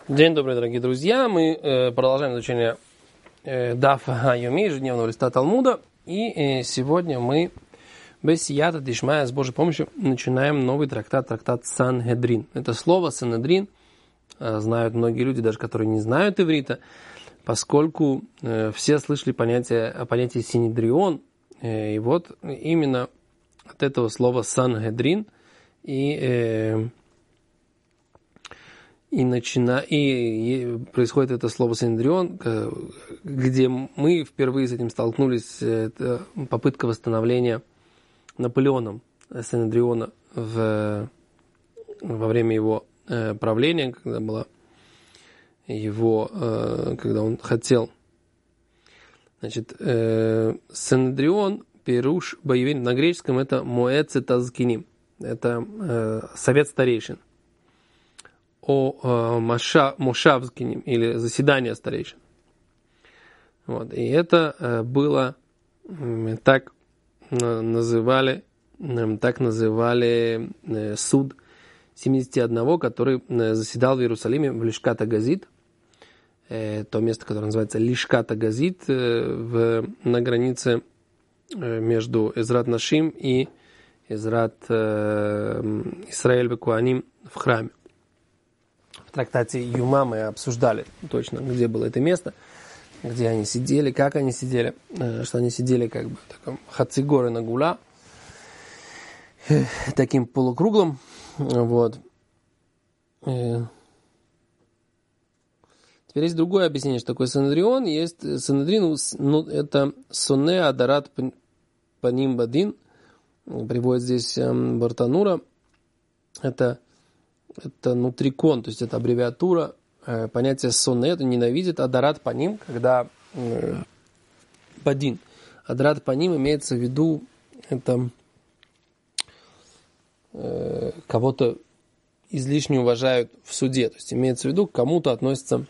День добрый, дорогие друзья. Мы продолжаем изучение Даф Йоми, ежедневного листа Талмуда. И сегодня мы без сията дишмая, с Божьей помощью, начинаем новый трактат Сангедрин. Это слово Сангедрин знают многие люди, даже которые не знают иврита, поскольку все слышали о понятии Синедрион. И вот именно от этого слова Сангедрин и происходит это слово Синедрион, где мы впервые с этим столкнулись. Это попытка восстановления Наполеоном Синедриона во время его правления, когда он хотел. Значит, Синедрион, Пируш Боевин, на греческом это Моэцет Азкиним, это совет старейшин. О Мошавскиним, или заседание старейшин. Вот. И это было, так называли суд 71, который заседал в Иерусалиме в Лишкат Газит, то место, которое называется Лишкат Газит, на границе между Эзрат Нашим и Эзрат Исраэль Бекуаним в храме. В трактате Юма мы обсуждали точно, где было это место, где они сидели, как они сидели, что они сидели как бы в таком хацигоре на гула, таким полукруглым. Вот. Теперь есть другое объяснение, что такое Синедрион. Есть Синедрин, это Соне Адарат Паним Бадин, приводит здесь Бартанура. Это нутрикон, то есть это аббревиатура, понятие соне, это ненавидит, адарат паним, когда бадин. Адарат паним имеется в виду, это кого-то излишне уважают в суде, то есть имеется в виду, к кому-то относится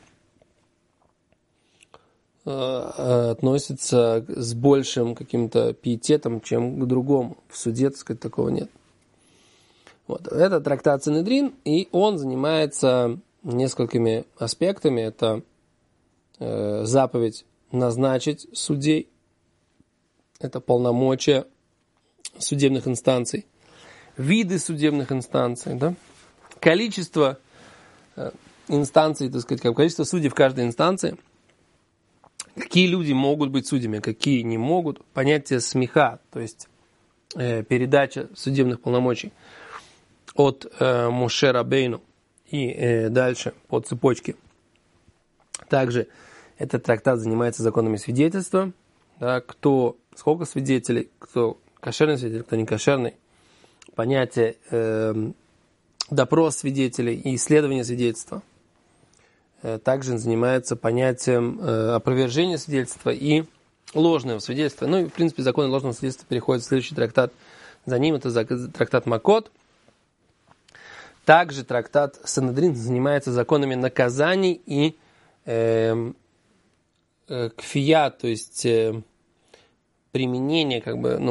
с большим каким-то пиететом, чем к другому. В суде, так сказать, такого нет. Вот. Это трактат Синедрин, и он занимается несколькими аспектами. Это заповедь назначить судей, это полномочия судебных инстанций, виды судебных инстанций, да? Количество инстанций, так сказать, количество судей в каждой инстанции, какие люди могут быть судьями, какие не могут, понятие смеха, то есть передача судебных полномочий от Моше Рабейну и дальше по цепочке. Также этот трактат занимается законами свидетельства. Да, сколько свидетелей, кто кошерный свидетель, кто не кошерный. Понятие допрос свидетелей и исследование свидетельства. Также занимается понятием опровержения свидетельства и ложного свидетельства. Ну и в принципе законы ложного свидетельства переходят в следующий трактат. За ним это трактат Макот. Также трактат Синедрин занимается законами наказаний и кфия, то есть применение,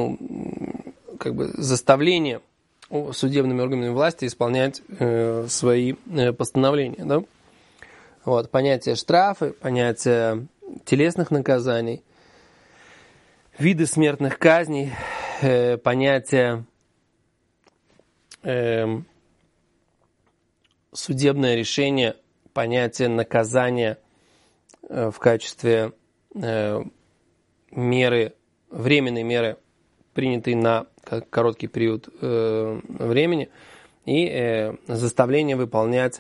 заставление судебными органами власти исполнять свои постановления. Да? Вот, понятие штрафы, понятие телесных наказаний, виды смертных казней, понятие судебное решение, понятие наказания в качестве меры, временной меры, принятой на короткий период времени, и заставление выполнять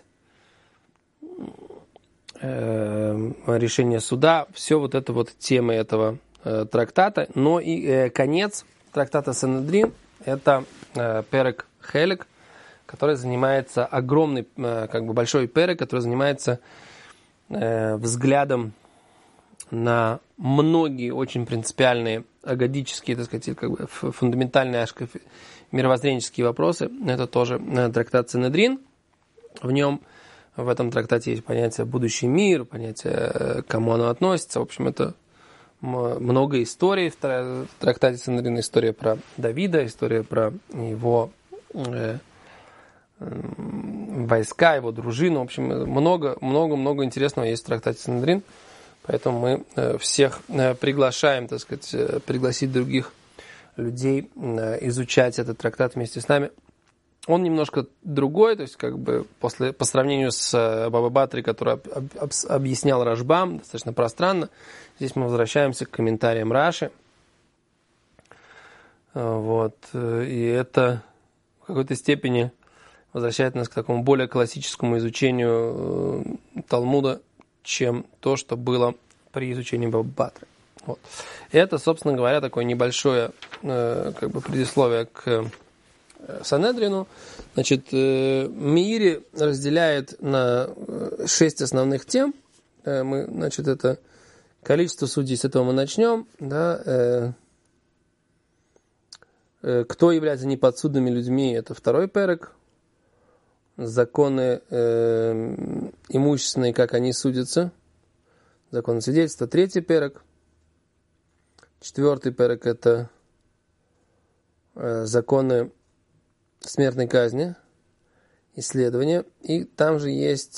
решение суда. Все вот это вот темы этого трактата. Но и конец трактата Синедрин – это Перек Хелек, который занимается большой перек, который занимается взглядом на многие очень принципиальные, агадические, так сказать, фундаментальные мировоззренческие вопросы. Это тоже трактат Синедрин. В этом трактате есть понятие будущий мир, понятие, к кому оно относится. В общем, это много историй в трактате Синедрин. История про Давида, история про его войска, его дружину. В общем, много интересного есть в трактате Санедрин. Поэтому мы всех приглашаем, так сказать, пригласить других людей изучать этот трактат вместе с нами. Он немножко другой, то есть как бы по сравнению с Баба Батри, который объяснял Рашбам достаточно пространно. Здесь мы возвращаемся к комментариям Раши. Вот. И это в какой-то степени возвращает нас к такому более классическому изучению Талмуда, чем то, что было при изучении Баба Батры. Вот. Это, собственно говоря, такое небольшое как бы предисловие к Санедрину. Значит, Меири разделяет на 6 основных тем. Значит, это количество судей, с этого мы начнем. Да, кто является неподсудными людьми, это 2-й перек. Законы имущественные, как они судятся. Законы свидетельства, 3-й перек. 4-й перек – это законы смертной казни, исследования. И там же есть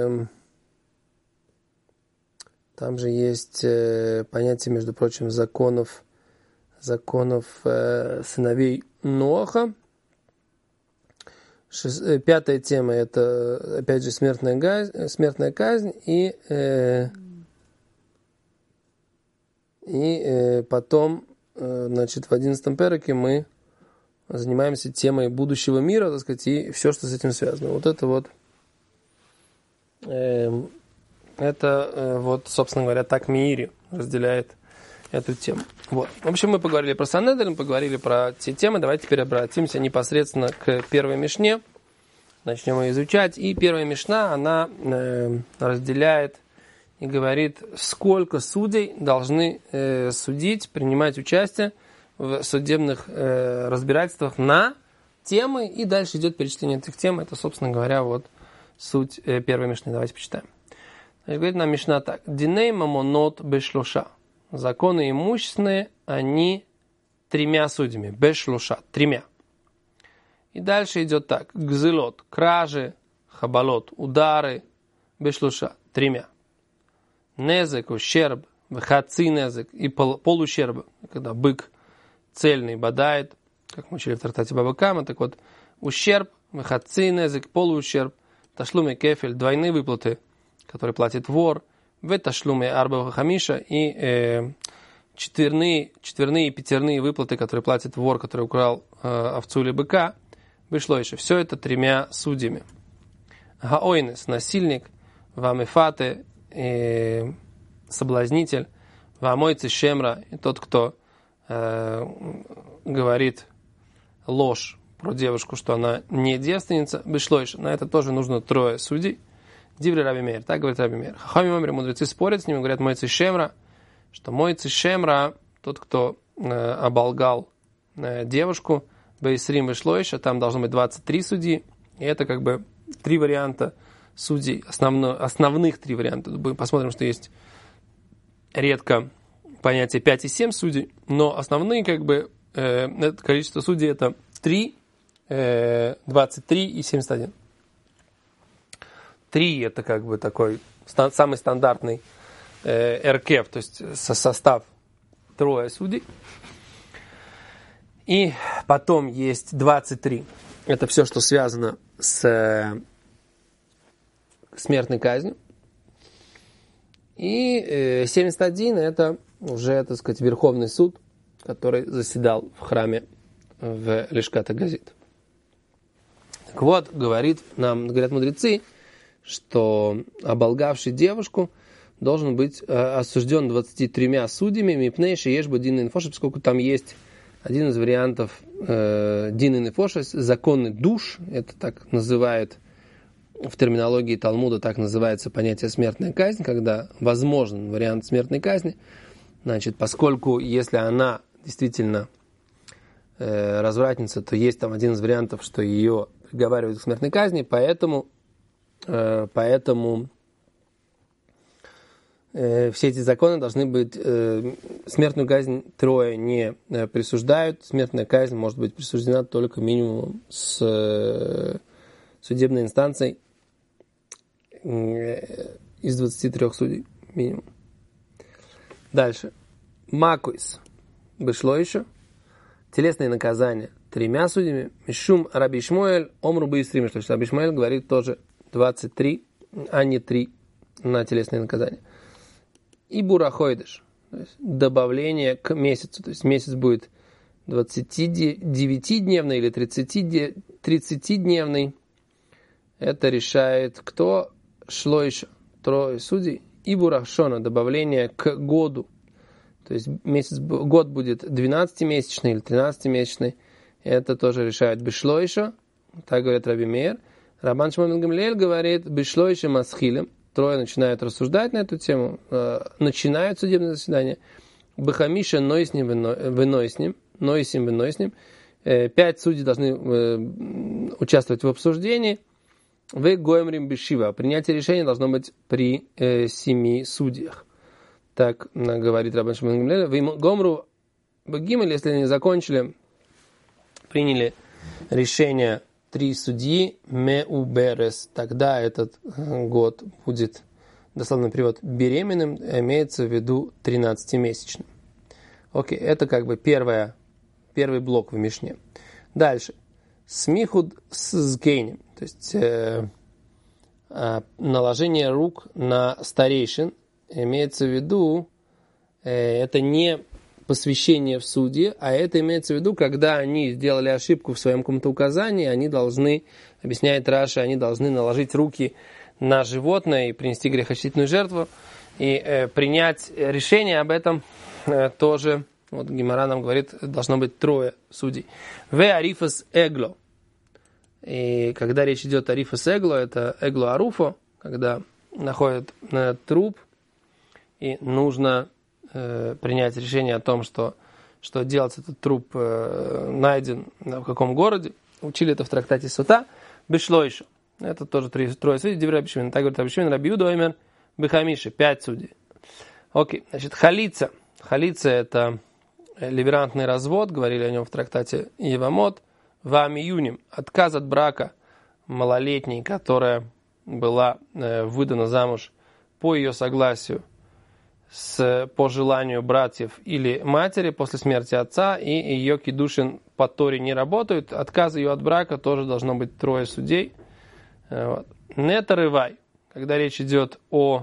понятие, между прочим, законов сыновей Ноаха. 5-я тема – это, опять же, смертная казнь. И потом, значит, в 11-м переке мы занимаемся темой будущего мира, так сказать, и все, что с этим связано. Вот это вот, собственно говоря, так Меири разделяет эту тему. Вот. В общем, мы поговорили про Санедрин, поговорили про те темы. Давайте теперь обратимся непосредственно к первой Мишне. Начнем ее изучать. И первая Мишна, она разделяет и говорит, сколько судей должны судить, принимать участие в судебных разбирательствах на темы. И дальше идет перечисление этих тем. Это, собственно говоря, вот суть первой Мишны. Давайте почитаем. Говорит нам Мишна так. Диней мамонот бешлуша. Законы имущественные, они 3 судьями. Бешлуша, 3. И дальше идет так. Гзылот, кражи, хабалот, удары, бешлуша, 3. Незек, ущерб, вхаци незек и полущерб. Когда бык цельный бодает, как мы учили в трактате Баба Кама, так вот, ущерб, вхаци незек, полуущерб, ташлуме кефель, двойные выплаты, которые платит вор, в ташлуме арба хамиша и четверные и пятерные выплаты, которые платит вор, который украл овцу или быка, вышло еще. Все это 3 судьями. Гаойнес, насильник, вамефате, соблазнитель, вамойцы шемра, и тот, кто говорит ложь про девушку, что она не девственница, вышло еще. На это тоже нужно 3 судей. Диври Раби Меир, так говорит Раби Меир. Хахами мамри, мудрецы спорят с ними, говорят мойцы шемра, что мойцы шемра, тот, кто оболгал девушку, бейсрим вышло еще, там должно быть 23 судьи, и это как бы 3 варианта судей, основных 3 варианта. Посмотрим, что есть редко понятие 5 и 7 судей, но основные как бы это количество судей это 3, 23 и 71. 3 это как бы такой самый стандартный эркев, то есть состав 3 судей. И потом есть 23. Это все, что связано с смертной казнью. И 71 это уже, так сказать, Верховный суд, который заседал в храме в Лишкат ха-Газит. Так вот, говорят мудрецы, что оболгавший девушку должен быть осужден 23 судьями, мипнейши ешба дин инфош, поскольку там есть один из вариантов дин инфош, законы душ, это так называют в терминологии Талмуда, так называется понятие смертная казнь, когда возможен вариант смертной казни. Значит, поскольку если она действительно развратница, то есть там один из вариантов, что ее приговаривают к смертной казни, поэтому все эти законы должны быть, смертную казнь 3 не присуждают, смертная казнь может быть присуждена только минимум с судебной инстанцией из 23 судей минимум. Дальше. Макуис. Вышло еще. Телесные наказания 3 судьями. Мишум Раби Ишмаэль, Омру Бейсрим. То есть Раби Ишмаэль говорит тоже 23, а не 3 на телесные наказания. И Бурахойдыш. То есть добавление к месяцу. То есть месяц будет 29-дневный или 30-дневный. Это решает кто? Шлойша. 3 судей. И Бурахшона. Добавление к году. То есть год будет 12-месячный или 13-месячный. Это тоже решает Бишлойша. Так говорит Раби Меир. Рабан Шимон бен Гамлиэль говорит Бишлойша Масхилем. 3 начинают рассуждать на эту тему. Начинают судебное заседание. Бахамиша Нойсним Венойсним. 5 судей должны участвовать в обсуждении. В Гоемрим Бешива. Принятие решения должно быть при 7 судьях. Так говорит Рабан Шимон бен Гамлиэль. Гомру Багимель, если они закончили, приняли решение 3 судьи, Меуберес, тогда этот год будет, дословный перевод, беременным, имеется в виду 13-месячным. Окей, это как бы первый блок в Мишне. Дальше. Смихуд с гейнем, то есть наложение рук на старейшин, имеется в виду, это не посвящение в суде, а это имеется в виду, когда они сделали ошибку в своем каком-то указании, они должны, объясняет Раши, они должны наложить руки на животное и принести грехочистительную жертву, и принять решение об этом тоже, вот Гемара нам говорит, должно быть 3 судей. Ве арифас эгло. И когда речь идет о арифас эгло, это эгло аруфо, когда находят труп, и нужно принять решение о том, что делать этот труп найден в каком городе. Учили это в трактате Сута. Бешло еще. Это тоже 3 судей. Девра Бешвин. Так говорит Бешвин. Раби Юда Оймер Бехамиши. 5 судей. Окей. Значит, халица. Халица это ливерантный развод. Говорили о нем в трактате Евамот. Вами юним. Отказ от брака малолетней, которая была выдана замуж по ее согласию, по желанию братьев или матери после смерти отца, и ее кидушин по Торе не работают, отказ ее от брака тоже должно быть 3 судей. Вот. Нетарывай, когда речь идет о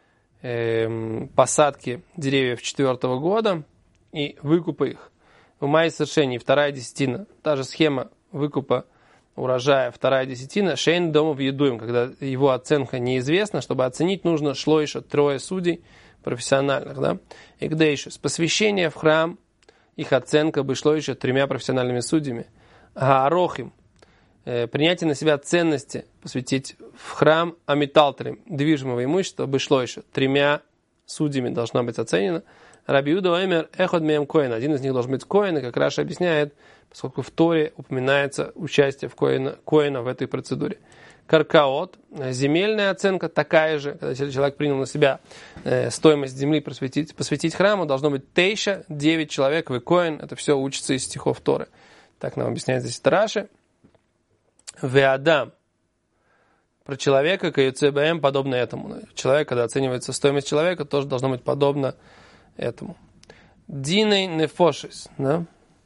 посадке деревьев 4-го года и выкупа их, в мае совершении 2 десятина, та же схема выкупа урожая 2 десятина, шейн дома в едуем, когда его оценка неизвестна, чтобы оценить, нужно шло еще 3 судей, профессиональных, да, и где еще? С посвящения в храм, их оценка бы шло еще 3 профессиональными судьями. Аарохим, принятие на себя ценности, посвятить в храм, амиталтерим, движимого имущества, бы шло еще 3 судьями должно быть оценено. Раби Юда Оймер эход меем коэн, один из них должен быть коэн, и как Раша объясняет, поскольку в Торе упоминается участие коэна в этой процедуре. Каркаот, земельная оценка такая же, когда человек принял на себя стоимость земли посвятить храму, должно быть 9 человек, вы коэн, это все учится из стихов Торы. Так нам объясняет здесь Раши. Веадам, про человека, КЮЦБМ, подобно этому. Человек, когда оценивается стоимость человека, тоже должно быть подобно этому. Диней нефошис, да?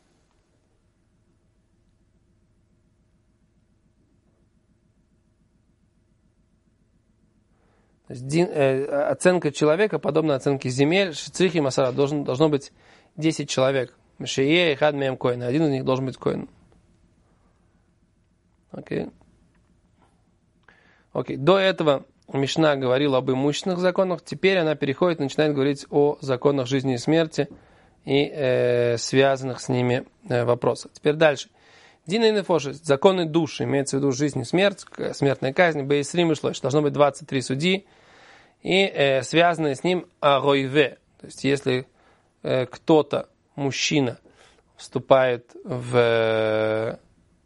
Оценка человека подобна оценке земель. Шицрихи масара должно быть 10 человек. Мешие и хад меем коин. Один из них должен быть коин. Окей. До этого Мишна говорила об имущественных законах. Теперь она переходит и начинает говорить о законах жизни и смерти и связанных с ними вопросах. Теперь дальше. Дина и нефоши, законы души, имеется в виду жизнь и смерть, смертная казнь, бейсрим и шлош. Должно быть 23 судьи и связанные с ним агойве. То есть, если кто-то, мужчина, вступает в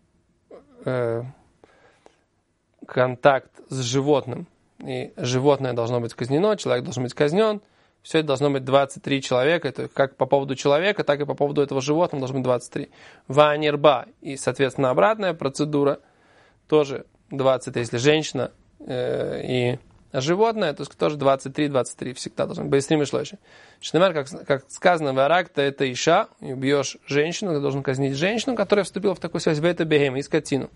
контакт с животным, и животное должно быть казнено, человек должен быть казнен, все это должно быть 23 человека, это как по поводу человека, так и по поводу этого животного должно быть 23. Ванерба, и, соответственно, обратная процедура, тоже 20, если женщина и животное, то тоже 23 всегда должно быть. Бейсрим и шлойши. Шнемар, как сказано, варакта это иша, и убьешь женщину, ты должен казнить женщину, которая вступила в такую связь, вейта бегем, и скотину.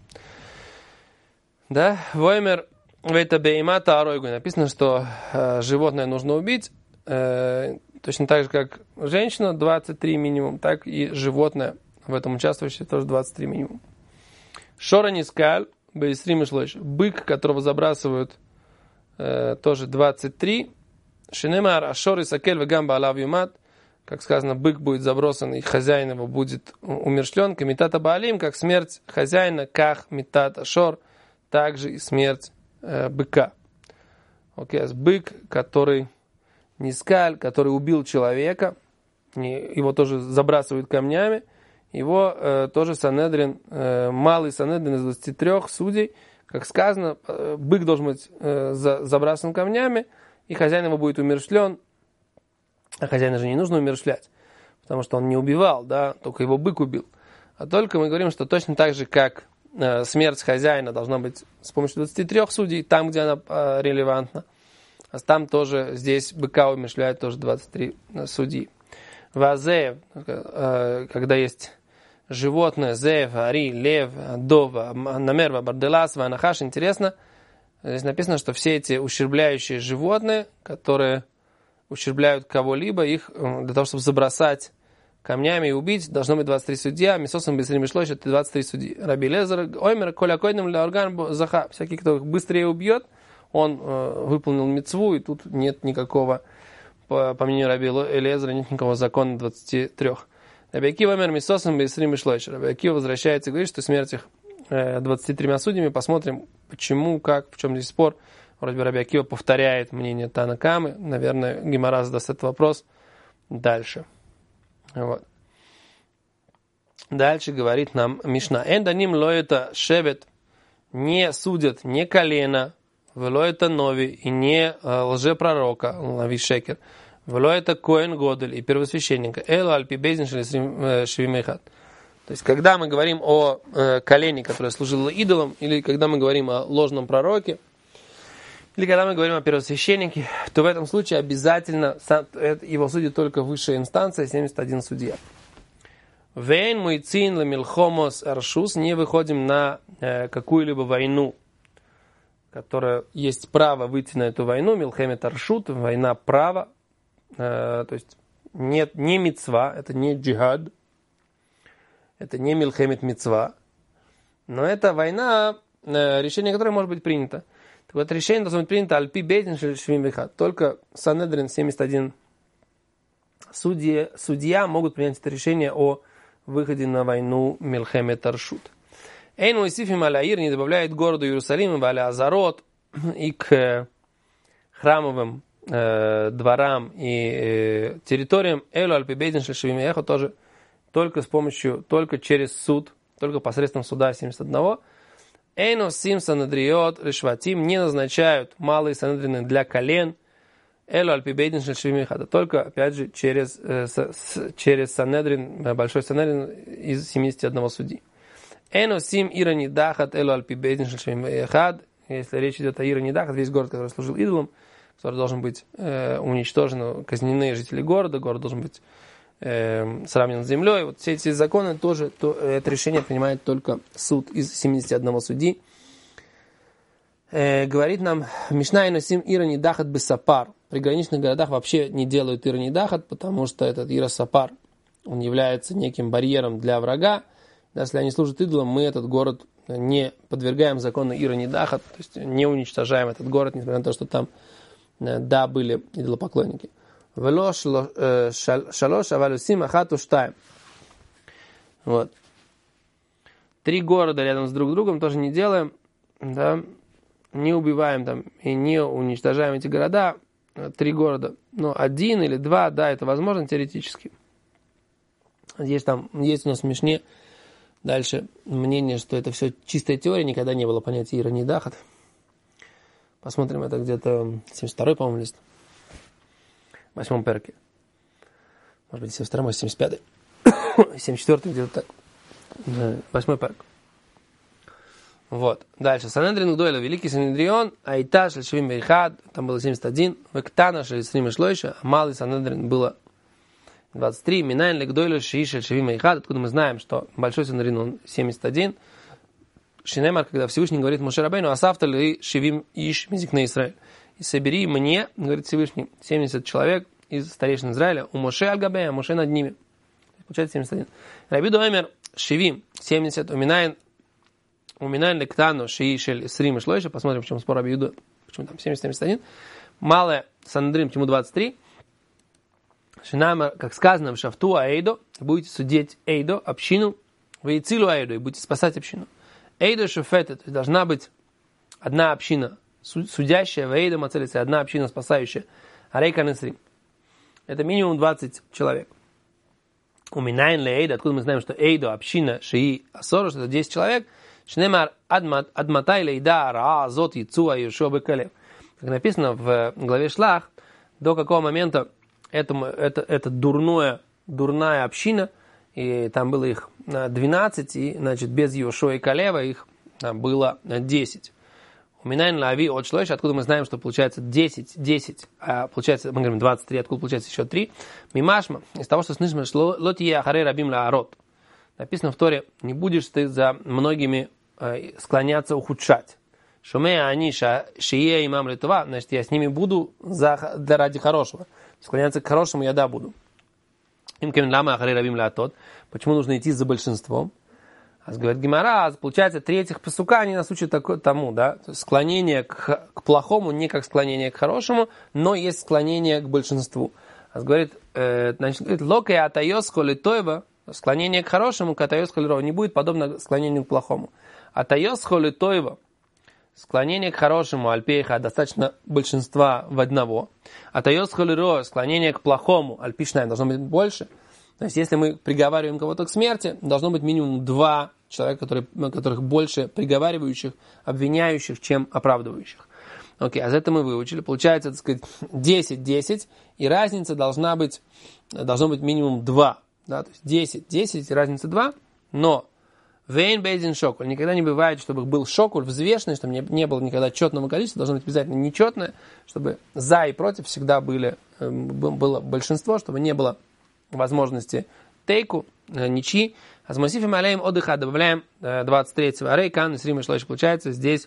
Да, воймер вейта бейма тааройгу. Написано, что животное нужно убить, точно так же, как женщина 23 минимум, так и животное, в этом участвующее, тоже 23 минимум. Шора нискаль, бейсрим и шлойши. Бык, которого забрасывают, тоже 23. Шинемар ашор и сакель вегамба алав юмат. Как сказано, бык будет забросан, и хозяин его будет умершлен. Камитата баалим, как смерть хозяина, ках митат ашор, также и смерть быка. Окей, бык, который нискаль, который убил человека, его тоже забрасывают камнями, его тоже Санедрин, малый Санедрин из 23 судей, как сказано, бык должен быть забрасан камнями, и хозяин его будет умерщвлен. А хозяина же не нужно умерщвлять, потому что он не убивал, да, только его бык убил. А только мы говорим, что точно так же, как смерть хозяина должна быть с помощью 23 судей, там, где она релевантна, а там тоже, здесь быка умерщвляют тоже 23 судьи. Вазеев, когда есть животное, зев, ари, лев, дова, намерва, барделас, ванахаш, интересно, здесь написано, что все эти ущербляющие животные, которые ущербляют кого-либо, их для того, чтобы забросать камнями и убить, должно быть 23 судья, мисосом бисрим шлойш, это 23 судьи. Раби Лезер, оймер, коля койным ля орган заха, всякий, кто их быстрее убьет, он выполнил мицву, и тут нет никакого, по мнению Раби Лезера, нет никакого закона 23. Раби Акива оймер, мисосом бисрим шлойш. Раби Акива возвращается и говорит, что смерть их 23 судьями. Посмотрим, почему, как, в чем здесь спор. Вроде бы Раби Акива повторяет мнение Тана Камы. Наверное, Гемара задаст этот вопрос дальше. Вот. Дальше говорит нам Мишна. Энданим лоэта шевет, не судят не колено, влоэта нови, и не лжепророка, лави шекер, влоэта коэн годель, и первосвященника, элу альпи безин швимейхат. То есть, когда мы говорим о колене, которое служило идолам, или когда мы говорим о ложном пророке, или когда мы говорим о первосвященнике, то в этом случае обязательно его судит только высшая инстанция, 71 судья. Вейн муйцин ламилхомос аршус, не выходим на какую-либо войну, которая есть право выйти на эту войну, милхемет аршут, война права, то есть нет, не мицва, это не джихад, это не милхемет мицва, но это война, решение которой может быть принято. Так вот, решение должно быть принято альпи бейдин швимбихат. Только Санедрин 71 судья могут принять это решение о выходе на войну милхемет аршут. Эйн уисифим аляир не добавляет городу Иерусалима валя азарот и к храмовым дворам и территориям элу альпи бейдин швимбихат тоже только с помощью, только через суд, только посредством суда 71. Эйно сим санадриот решватим, не назначают малые санадрины для колен. Элу альпибейдин шельшвимихата, только, опять же, через санедрин, большой санедрин из 71 судьи. Эйно сим ирани дахат элу альпибейдин шельшвимихат, если речь идет о ирани дахат, весь город, который служил идолом, который должен быть уничтожен, казнены жители города, город должен быть сравнен с землей. Вот все эти законы тоже, это решение принимает только суд из 71 судьи. Говорит нам Мишна и Носим Ирани Дахат Бесапар. При граничных городах вообще не делают Ирани Дахат, потому что этот Ира-Сапар, он является неким барьером для врага. Если они служат идолам, мы этот город не подвергаем закону Ирани Дахат, то есть не уничтожаем этот город, несмотря на то, что там, да, были идолопоклонники. Вот. 3 города рядом с друг другом тоже не делаем, да, не убиваем там и не уничтожаем эти города. 3 города, но 1 или 2, да, это возможно теоретически. Есть у нас в Мишне дальше мнение, что это все чистая теория, никогда не было понятия Ирани Дахат. Посмотрим, это где-то 72-й, по-моему, лист. В 8 перке. Может быть, 72-й, может, 75-й. 74-й, где-то так. 8 перк. Вот. Дальше. Санедрин Гдойла, великий Санедрион, Айта Шельшевим Бейхад, там было 71, Вектана Шельсрим Ишлойша, а малый Санедрин было 23, Минайн Легдойла Ши Шельшевим Бейхад, откуда мы знаем, что большой Санедрин он 71. Шинемар, когда Всевышний говорит Моше Рабейну, Асафта ли Шевим Иш Мизикне Исраэль. И собери мне, говорит Всевышний, 70 человек из старейшин Израиля, у Моше Аль-Габе, а Моше над ними. Получается 71. Рабиду Эмер Шевим 70, Уминайн Лектану Шии Шель Срим Ишлойша. Посмотрим, в чем спор Рабиду, почему там 70-71. Малое Санедрин, почему 23. Шинамар, как сказано в Шафту Аэйдо, будете судить Эйдо, общину, вы и Цилу Аэйдо, и будете спасать общину. Эйдо Шуфета, то есть должна быть одна община, судящая, в Эйдо Мацелисе, одна община, спасающая. Арейка Несрим. Это минимум 20 человек. Уминайн ли Эйдо, откуда мы знаем, что Эйдо, община, Шии, Асору, что это 10 человек. Шинемар Адматай Лейда Раа Зот Яцуа Юшуа Бекалев. Как написано в главе Шлах, до какого момента это дурная община, и там было их 12, и, значит, без Йошуа и Калева их было 10. Уминайн Лави от Шлойш, откуда мы знаем, что получается 10, а получается, мы говорим 23, откуда получается еще 3. Мимашма, из того, что слышно, что Лотия Ахаре Рабим Лаарот. Написано в Торе, не будешь ты за многими склоняться, ухудшать. Шумея они шие имам литва, значит, я с ними буду ради хорошего. Склоняться к хорошему я буду. Им кем лама Ахаре Рабим Лаатот. Почему нужно идти за большинством? Говорит Гемара, получается, третьих пасука, они нас учат тому, да, склонение к плохому, не как склонение к хорошему, но есть склонение к большинству. Говорит, локая атайос холитойва, склонение к хорошему, к атайос холирова, не будет подобно склонению к плохому. Атайос холитойва, склонение к хорошему, альпейха, достаточно большинства в одного. Атайос холирова, склонение к плохому, альпишная, должно быть больше. То есть, если мы приговариваем кого-то к смерти, должно быть минимум 2 человека, которых больше приговаривающих, обвиняющих, чем оправдывающих. Окей, а за это мы выучили. Получается, так сказать, 10, и разница должно быть минимум 2. Да? То есть 10, и разница 2, но вейн бейзин шокуль. Никогда не бывает, чтобы был шокуль взвешенный, чтобы не было никогда четного количества, должно быть обязательно нечетное, чтобы за и против всегда было большинство, чтобы не было возможности тейку, ничьи. А с Мосифим алеем отдыха добавляем 23-го. Арей, Кан, Исрим и Шлойш. Получается здесь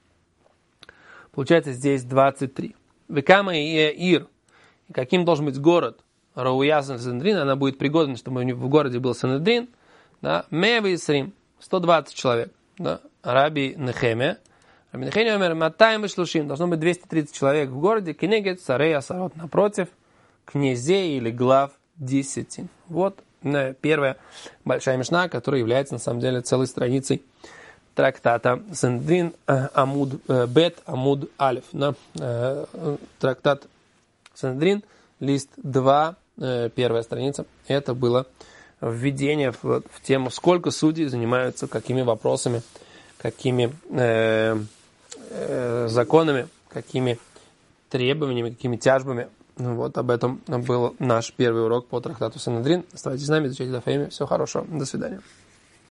23. Векама и Ир. И каким должен быть город? Рауясан Санедрин. Она будет пригодна, чтобы в городе был Санедрин. Да? Мева Исрим. 120 человек. Да? Раби Нехемия. Раби Нехемия умер Матаем и Шлушим. Должно быть 230 человек в городе. Кенегет, Сарей, Асарот. Напротив князей или глав 10. Вот первая большая мишна, которая является на самом деле целой страницей трактата Санедрин Амуд Бет Амуд Алиф. Трактат Санедрин, лист 2, первая страница. Это было введение в тему, сколько судей занимаются какими вопросами, какими законами, какими требованиями, какими тяжбами. Вот об этом был наш первый урок по трактату Санедрин. Оставайтесь с нами, изучайте Даф Йоми. Всего хорошего. До свидания.